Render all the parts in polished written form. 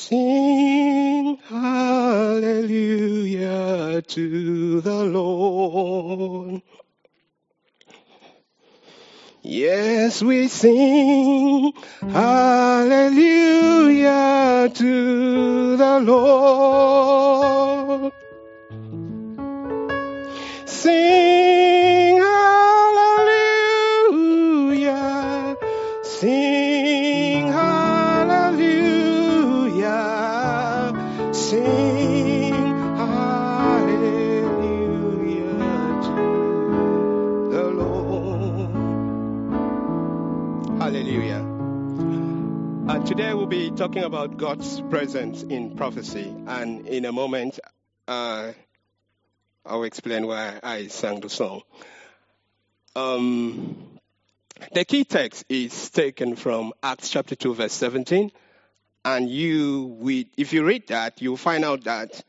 Sing hallelujah to the Lord. Yes, we sing hallelujah to the Lord. Sing hallelujah. Sing hallelujah. Sing hallelujah to the Lord. Hallelujah. Today we'll be talking about God's presence in prophecy, and in a moment I'll explain why I sang the song. The key text is taken from Acts chapter 2 verse 17, and if you read that, you'll find out that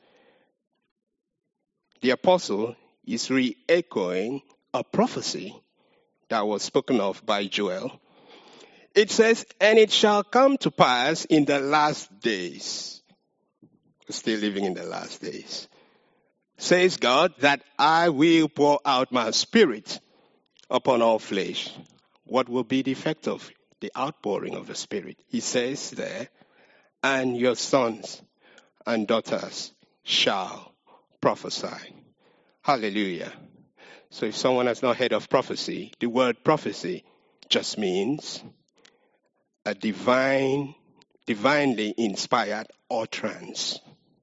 the apostle is re-echoing a prophecy that was spoken of by Joel. It says, and it shall come to pass in the last days. We're still living in the last days. Says God, that I will pour out my spirit upon all flesh. What will be the effect of the outpouring of the Spirit? He says there, and your sons and daughters shall prophesy. Hallelujah. So if someone has not heard of prophecy, the word prophecy just means a divinely inspired utterance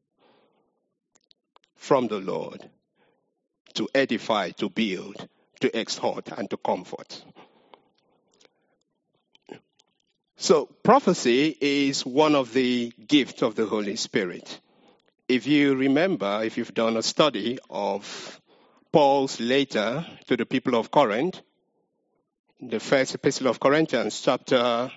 from the Lord to edify, to build, to exhort, and to comfort. So prophecy is one of the gifts of the Holy Spirit. If you remember, if you've done a study of Paul's letter to the people of Corinth, the first epistle of Corinthians, chapter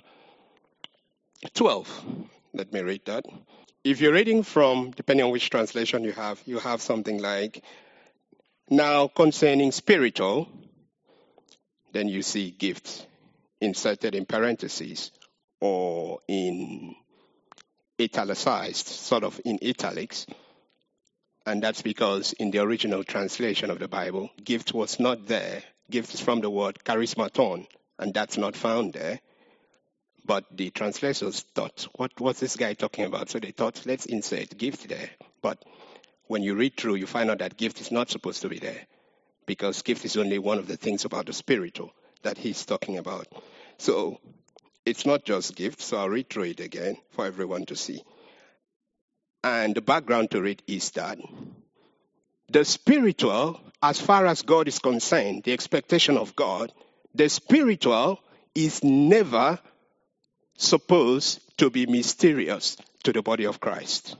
12. Let me read that. If you're reading from, depending on which translation you have something like, now concerning spiritual, then you see gifts inserted in parentheses or in italicized, sort of in italics. And that's because in the original translation of the Bible, gift was not there. Gift is from the word charismaton, and that's not found there. But the translators thought, what's this guy talking about? So they thought, let's insert gift there. But when you read through, you find out that gift is not supposed to be there, because gift is only one of the things about the spiritual that he's talking about. So it's not just gift, so I'll read through it again for everyone to see. And the background to it is that the spiritual, as far as God is concerned, the expectation of God, the spiritual is never supposed to be mysterious to the body of Christ.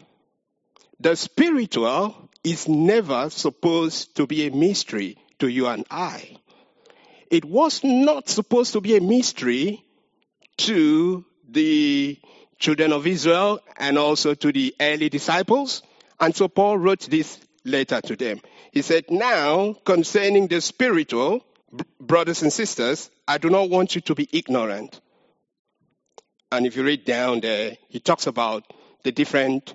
The spiritual is never supposed to be a mystery to you and I. It was not supposed to be a mystery to the children of Israel and also to the early disciples. And so Paul wrote this letter to them. He said, now concerning the spiritual, brothers and sisters, I do not want you to be ignorant. And if you read down there, he talks about the different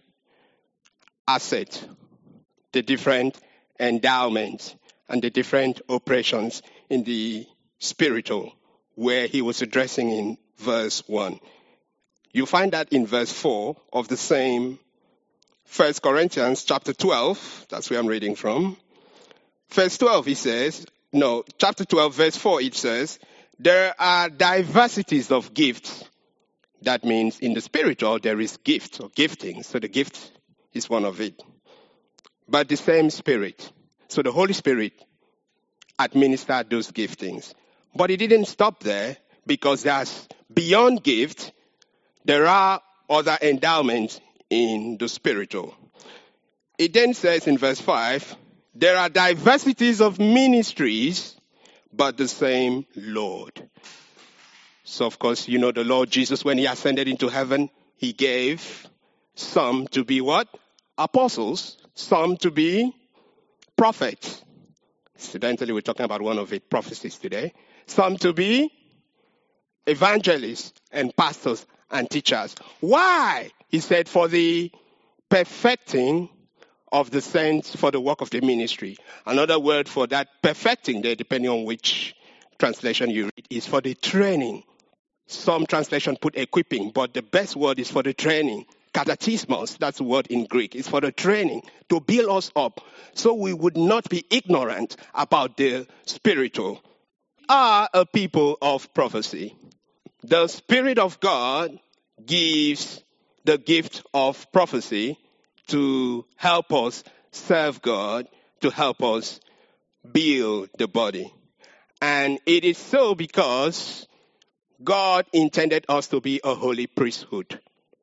assets, the different endowments, and the different operations in the spiritual, where he was addressing in verse 1. You find that in verse 4 of the same 1 Corinthians chapter 12. That's where I'm reading from. Verse 12, chapter 12, verse 4, it says, there are diversities of gifts. That means in the spiritual, there is gift or gifting. So the gift is one of it. But the same Spirit. So the Holy Spirit administered those giftings. But it didn't stop there, because there's beyond gift, there are other endowments in the spiritual. It then says in verse 5, there are diversities of ministries, but the same Lord. So, of course, you know the Lord Jesus, when he ascended into heaven, he gave some to be what? Apostles. Some to be prophets. Incidentally, we're talking about one of it, prophecies today. Some to be evangelists and pastors and teachers. Why? He said, for the perfecting of the saints, for the work of the ministry. Another word for that perfecting there, depending on which translation you read, is for the training. Some translation put equipping, but the best word is for the training. Katartismos, that's the word in Greek. It's for the training, to build us up, so we would not be ignorant about the spiritual. Are a people of prophecy. The Spirit of God gives the gift of prophecy to help us serve God, to help us build the body. And it is so because God intended us to be a holy priesthood.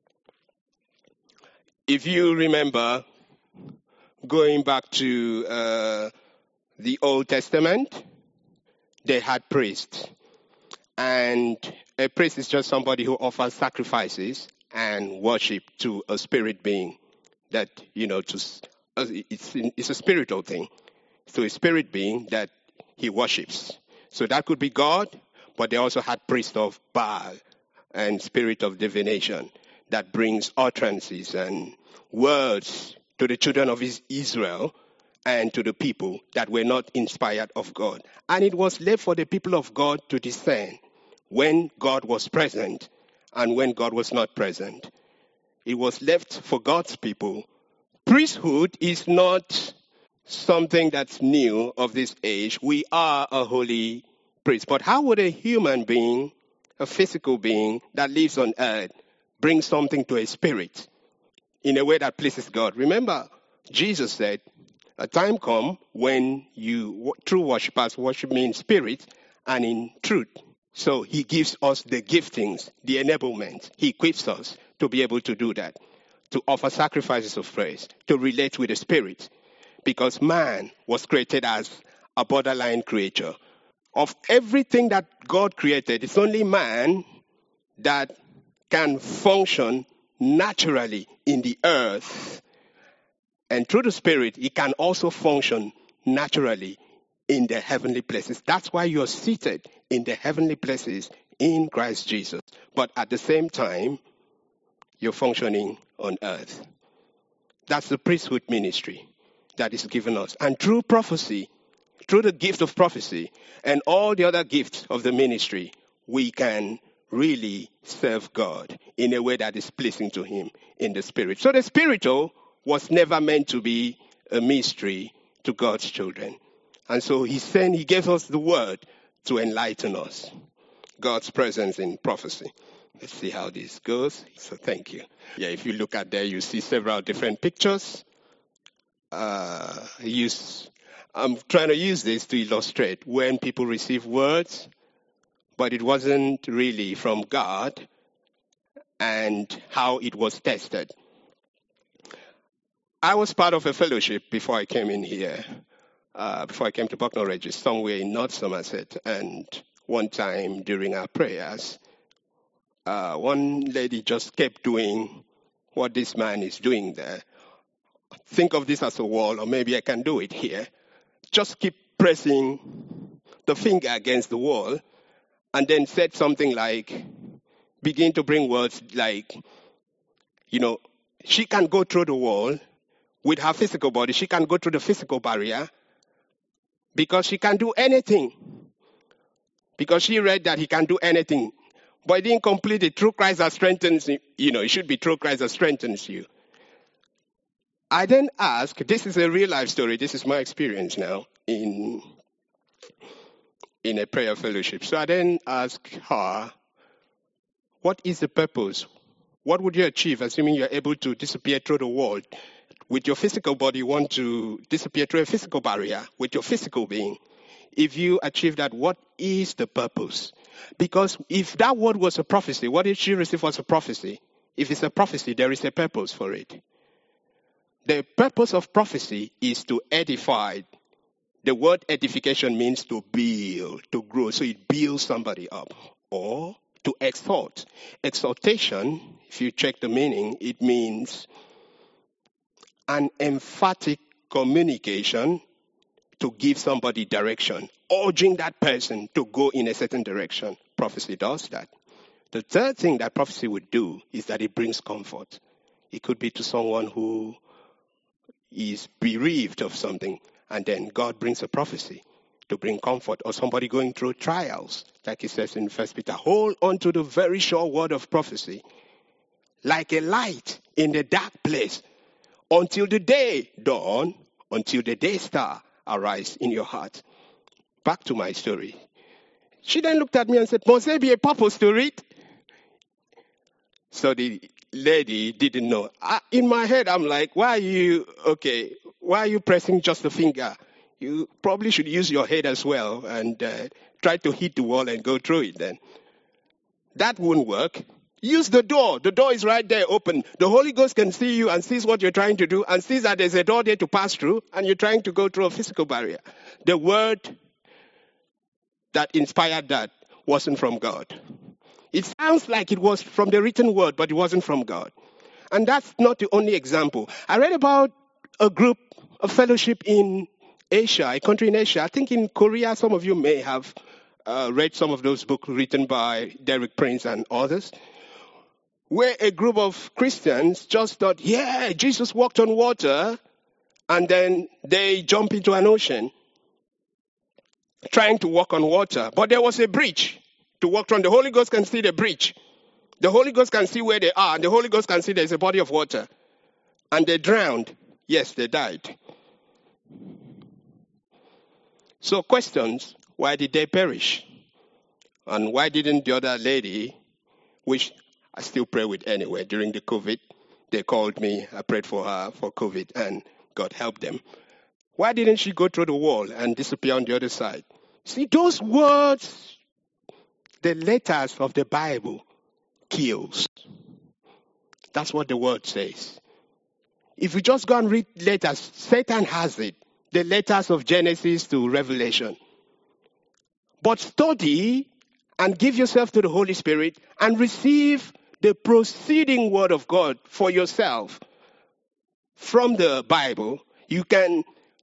If you remember, going back to the Old Testament, they had priests. And a priest is just somebody who offers sacrifices and worship to a spirit being that, it's a spiritual thing. So a spirit being that he worships. So that could be God, but they also had priests of Baal and spirit of divination that brings utterances and words to the children of Israel and to the people that were not inspired of God. And it was left for the people of God to discern when God was present and when God was not present. It was left for God's people. Priesthood is not something that's new of this age. We are a holy priest. But how would a human being, a physical being that lives on earth, bring something to a spirit in a way that pleases God? Remember, Jesus said, a time come when you, true worshippers, worship me in spirit and in truth. So he gives us the giftings, the enablement. He equips us to be able to do that, to offer sacrifices of praise, to relate with the spirit. Because man was created as a borderline creature. Of everything that God created, it's only man that can function naturally in the earth. And through the Spirit, he can also function naturally in the heavenly places. That's why you're seated in the heavenly places in Christ Jesus. But at the same time, you're functioning on earth. That's the priesthood ministry that is given us. And through prophecy, through the gift of prophecy and all the other gifts of the ministry, we can really serve God in a way that is pleasing to him in the spirit. So the spiritual was never meant to be a mystery to God's children. And so he gave us the word to enlighten us. God's presence in prophecy. Let's see how this goes. So thank you. Yeah, if you look at there, you see several different pictures. I'm trying to use this to illustrate when people receive words, but it wasn't really from God, and how it was tested. I was part of a fellowship before I came in here, before I came to Bucknell Regis, somewhere in North Somerset. And one time during our prayers, one lady just kept doing what this man is doing there. Think of this as a wall, or maybe I can do it here. Just keep pressing the finger against the wall, and then said something like, begin to bring words like, she can go through the wall with her physical body. She can go through the physical barrier because she can do anything. Because she read that he can do anything. But he didn't complete it. Through Christ that strengthens you. It should be through Christ that strengthens you. I then ask, this is a real life story. This is my experience now in a prayer fellowship. So I then ask her, what is the purpose? What would you achieve, assuming you're able to disappear through the wall? With your physical body, you want to disappear through a physical barrier with your physical being. If you achieve that, what is the purpose? Because if that word was a prophecy, what did she receive as a prophecy? If it's a prophecy, there is a purpose for it. The purpose of prophecy is to edify. The word edification means to build, to grow. So it builds somebody up. Or to exhort. Exhortation, if you check the meaning, it means an emphatic communication to give somebody direction, urging that person to go in a certain direction. Prophecy does that. The third thing that prophecy would do is that it brings comfort. It could be to someone who is bereaved of something, and then God brings a prophecy to bring comfort, or somebody going through trials, like it says in 1 Peter. Hold on to the very sure word of prophecy, like a light in the dark place, until the day dawn, until the day star arise in your heart. Back to my story. She then looked at me and said, must there be a purpose to it? So the lady didn't know. In my head, I'm like, why are you pressing just the finger? You probably should use your head as well and try to hit the wall and go through it then. That won't work. Use the door. The door is right there open. The Holy Ghost can see you and sees what you're trying to do and sees that there's a door there to pass through and you're trying to go through a physical barrier. The word that inspired that wasn't from God. It sounds like it was from the written word, but it wasn't from God. And that's not the only example. I read about a group, a fellowship in Asia, a country in Asia. I think in Korea, some of you may have read some of those books written by Derek Prince and others, where a group of Christians just thought, yeah, Jesus walked on water, and then they jump into an ocean trying to walk on water. But there was a bridge to walk on. The Holy Ghost can see the bridge. The Holy Ghost can see where they are. And the Holy Ghost can see there's a body of water. And they drowned. Yes, they died. So questions, why did they perish? And why didn't the other lady, which I still pray with anyway, during the COVID, they called me, I prayed for her for COVID, and God helped them. Why didn't she go through the wall and disappear on the other side? See, those words, the letters of the Bible, kills. That's what the word says. If you just go and read letters, Satan has it. The letters of Genesis to Revelation. But study and give yourself to the Holy Spirit and receive the proceeding word of God for yourself from the Bible. You can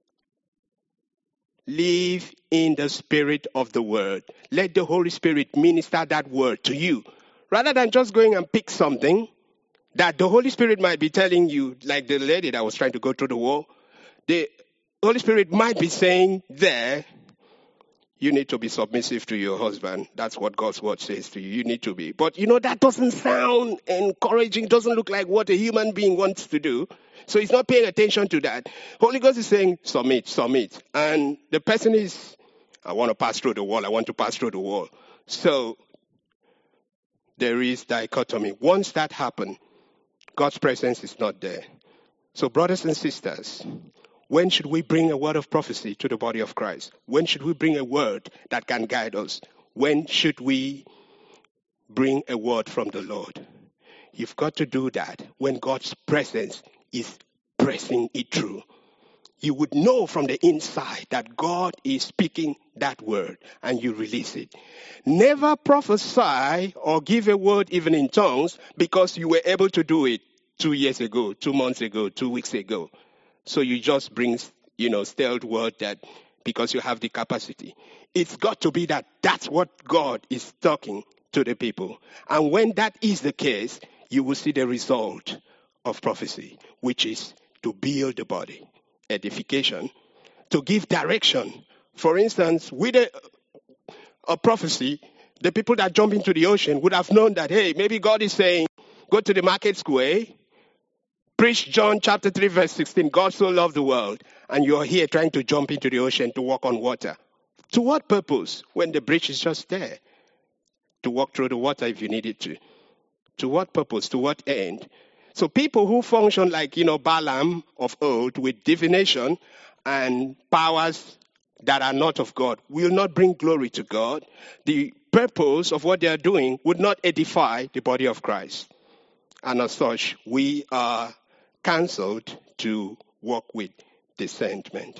live in the spirit of the word. Let the Holy Spirit minister that word to you. Rather than just going and pick something that the Holy Spirit might be telling you, like the lady that was trying to go through the wall, the Holy Spirit might be saying there, you need to be submissive to your husband. That's what God's word says to you. You need to be. But that doesn't sound encouraging, doesn't look like what a human being wants to do. So he's not paying attention to that. Holy Ghost is saying, submit. And the person is, I want to pass through the wall. I want to pass through the wall. So there is dichotomy. Once that happens, God's presence is not there. So brothers and sisters, when should we bring a word of prophecy to the body of Christ? When should we bring a word that can guide us? When should we bring a word from the Lord? You've got to do that when God's presence is pressing it through. You would know from the inside that God is speaking that word and you release it. Never prophesy or give a word even in tongues because you were able to do it 2 years ago, 2 months ago, 2 weeks ago. So you just bring, stale word that because you have the capacity. It's got to be that's what God is talking to the people. And when that is the case, you will see the result of prophecy, which is to build the body, edification, to give direction. For instance, with a prophecy, the people that jump into the ocean would have known that, hey, maybe God is saying, go to the market square, preach John chapter 3, verse 16. God so loved the world. And you're here trying to jump into the ocean to walk on water. To what purpose when the bridge is just there? To walk through the water if you needed to. To what purpose? To what end? So people who function like, Balaam of old with divination and powers that are not of God will not bring glory to God. The purpose of what they are doing would not edify the body of Christ. And as such, we are counseled to walk with discernment.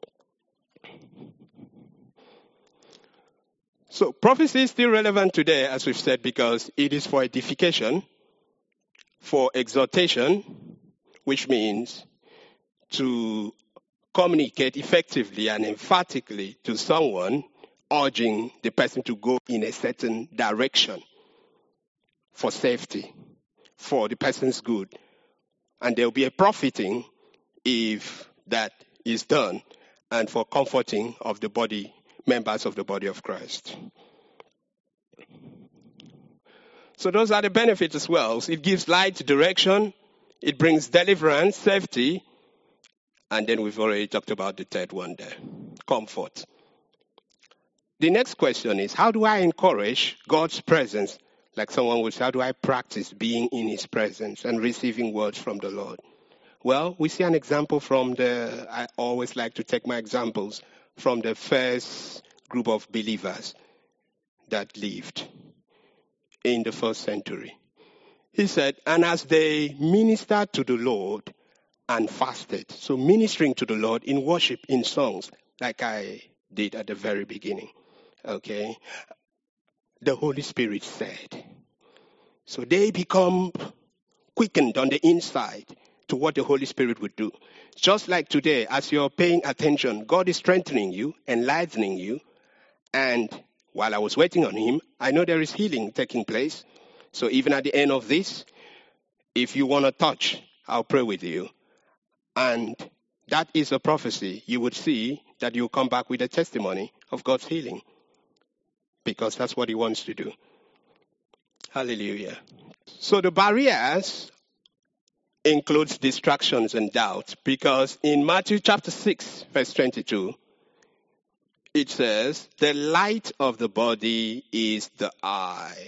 So prophecy is still relevant today, as we've said, because it is for edification, for exhortation, which means to communicate effectively and emphatically to someone, urging the person to go in a certain direction. for safety, for the person's good. And there will be a profiting if that is done, and for comforting of the body, members of the body of Christ. So those are the benefits as well. So it gives light, direction, it brings deliverance, safety, and then we've already talked about the third one there, comfort. The next question is, how do I encourage God's presence? Like someone would say, how do I practice being in his presence and receiving words from the Lord? Well, we see an example I always like to take my examples from the first group of believers that lived in the first century. He said, and as they ministered to the Lord and fasted, so ministering to the Lord in worship, in songs, like I did at the very beginning, okay, the Holy Spirit said. So they become quickened on the inside to what the Holy Spirit would do. Just like today, as you're paying attention, God is strengthening you, enlightening you. And while I was waiting on him, I know there is healing taking place. So even at the end of this, if you want to touch, I'll pray with you. And that is a prophecy. You would see that you'll come back with a testimony of God's healing, because that's what he wants to do. Hallelujah. So the barriers includes distractions and doubts, because in Matthew chapter 6, verse 22, it says, the light of the body is the eye.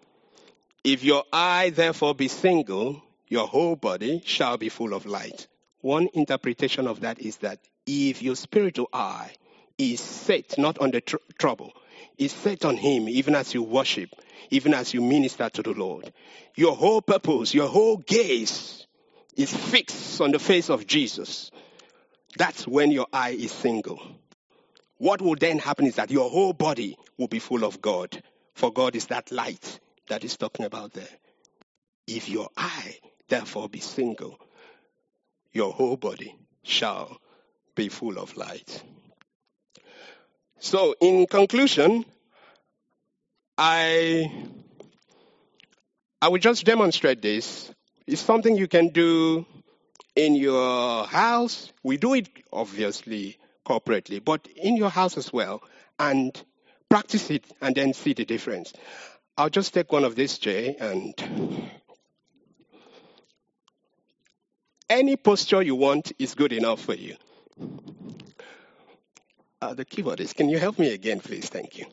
If your eye therefore be single, your whole body shall be full of light. One interpretation of that is that if your spiritual eye is set not on the trouble, is set on him, even as you worship, even as you minister to the Lord, your whole purpose, your whole gaze is fixed on the face of Jesus. That's when your eye is single. What will then happen is that your whole body will be full of God, for God is that light that he's talking about there. If your eye therefore be single, your whole body shall be full of light. So in conclusion, I will just demonstrate this. It's something you can do in your house. We do it obviously corporately, but in your house as well, and practice it and then see the difference. I'll just take one of these, Jay, and any posture you want is good enough for you. The keyboardist, can you help me again, please? Thank you.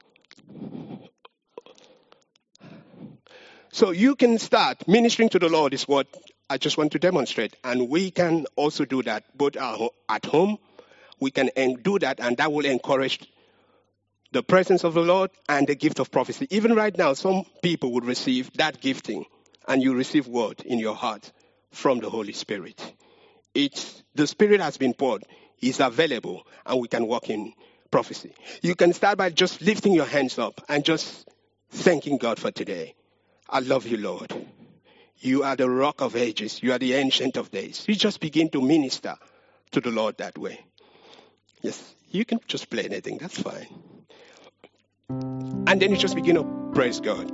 So you can start ministering to the Lord is what I just want to demonstrate. And we can also do that both at home. We can do that, and that will encourage the presence of the Lord and the gift of prophecy. Even right now, some people would receive that gifting, and you receive word in your heart from the Holy Spirit. The Spirit has been poured. He's available, and we can walk in prophecy. You can start by just lifting your hands up and just thanking God for today. I love you, Lord. You are the rock of ages. You are the ancient of days. You just begin to minister to the Lord that way. Yes, you can just play anything. That's fine. And then you just begin to praise God.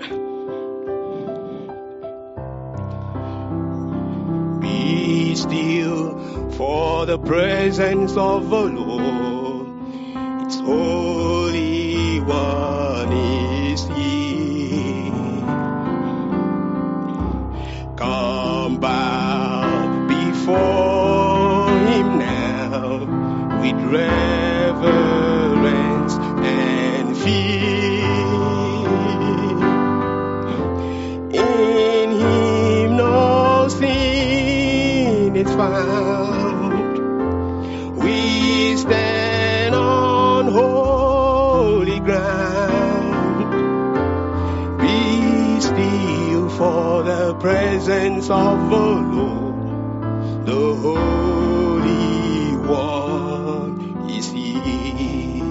Be still for the presence of the Lord. Its Holy One is here. Come bow before him now with reverence and fear. In him no sin is found. We stand on holy ground. Be still for the presence of the Lord. The Holy One is here.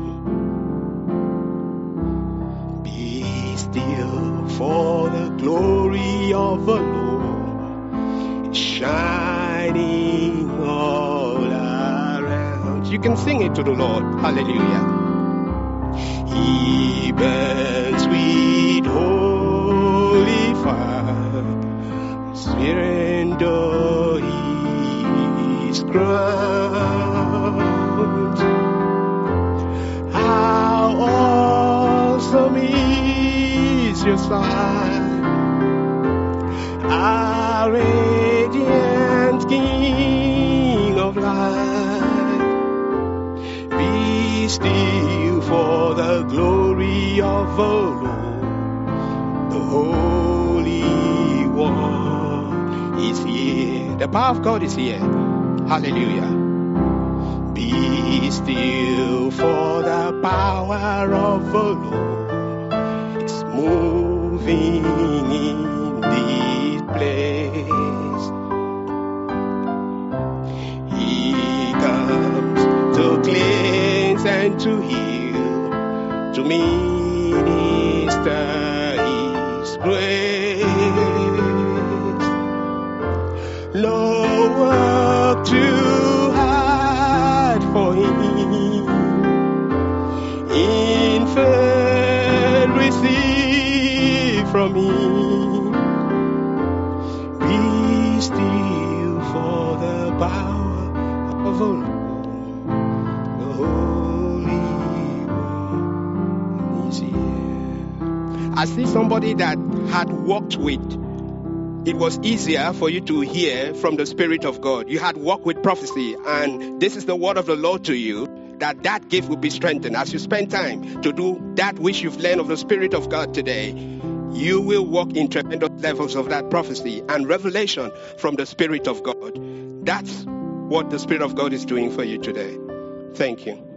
Be still for the glory of the Lord shining all around. You can sing it to the Lord. Hallelujah. He burns with holiness. Holy Father, Spirit though he is crowned. How awesome is your sight, our radiant King of light. Be still for the glory of the Lord, the Holy One is here. The power of God is here. Hallelujah. Be still for the power of the Lord. It's moving in this place. He comes to cleanse and to heal, to minister his grace. No work too hard for him. In faith receive from him. Be still for the power of the Lord, the Holy One is here. I see somebody that had walked with. It was easier for you to hear from the Spirit of God. You had walked with prophecy, and this is the word of the Lord to you, that gift will be strengthened. As you spend time to do that which you've learned of the Spirit of God today, you will walk in tremendous levels of that prophecy and revelation from the Spirit of God. That's what the Spirit of God is doing for you today. Thank you.